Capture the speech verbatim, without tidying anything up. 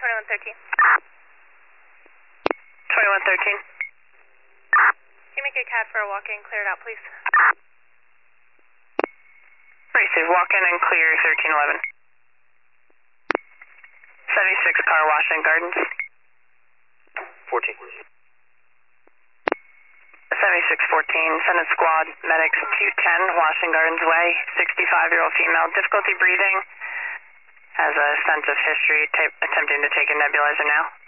twenty-one thirteen. twenty-one thirteen. Can you make a C A D for a walk-in, clear it out, please? Receive, walk-in and clear thirteen eleven. seventy-six car wash and gardens. fourteen. seventy-six fourteen, Senate Squad, medics two ten, Washington Gardens Way, sixty-five-year-old female, difficulty breathing, has a sense of history, attempting to take a nebulizer now.